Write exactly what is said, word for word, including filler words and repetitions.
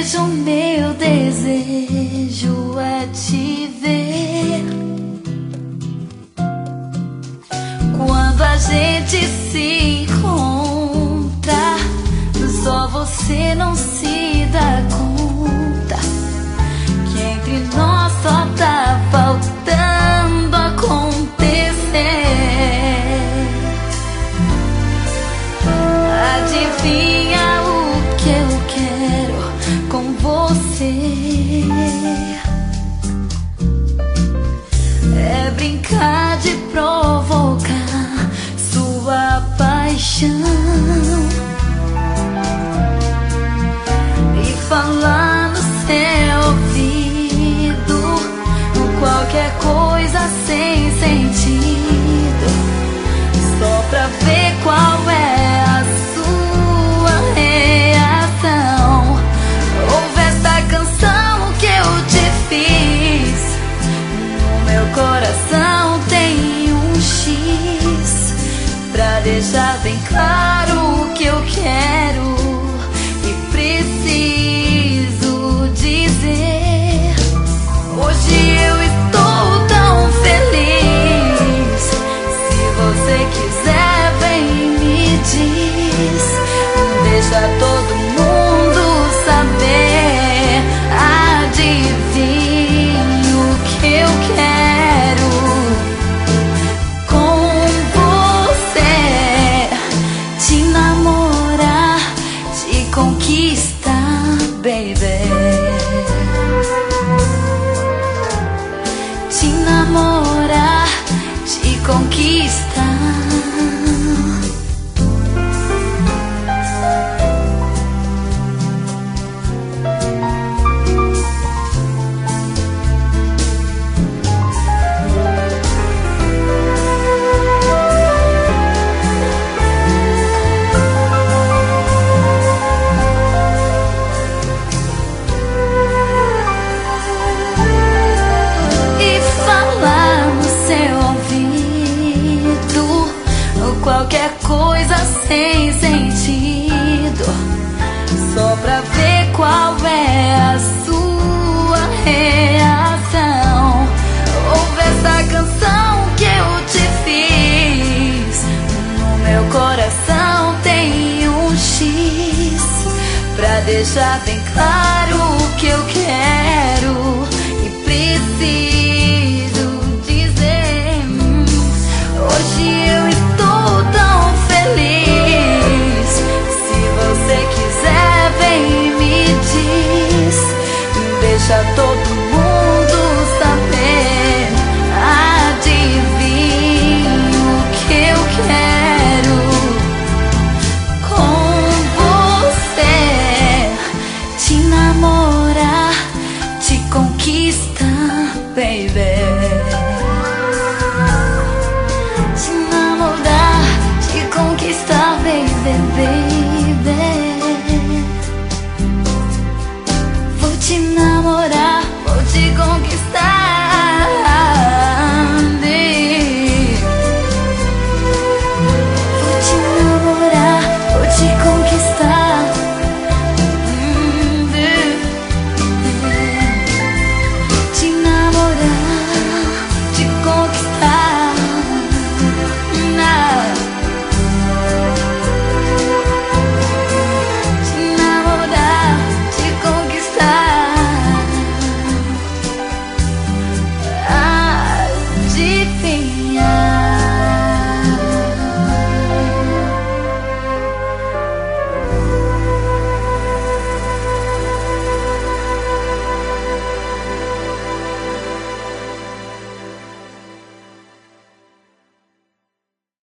Veja, o meu desejo é te ver. Quando a gente se encontra, só você não se dá conta que entre nós só tá faltando acontecer. Adivinha o que eu quero com você? É brincar de provocar sua paixão e falar no seu ouvido qualquer coisa sem sentido, só pra ver qual é a sua reação. Ouve essa canção que eu te fiz. No meu coração tem um X pra deixar bem claro o que eu quero e preciso dizer. Hoje eu estou tão feliz. Se você quiser, vem e me diz. Deixa todo mundo saber. Adivinha o que eu quero com você. Te namorar, te conquistar, baby. Te namorar, te conquistar. Qualquer coisa sem sentido, só pra ver qual é a sua reação. Ouve essa canção que eu te fiz. No meu coração tem um X pra deixar bem claro o que eu quero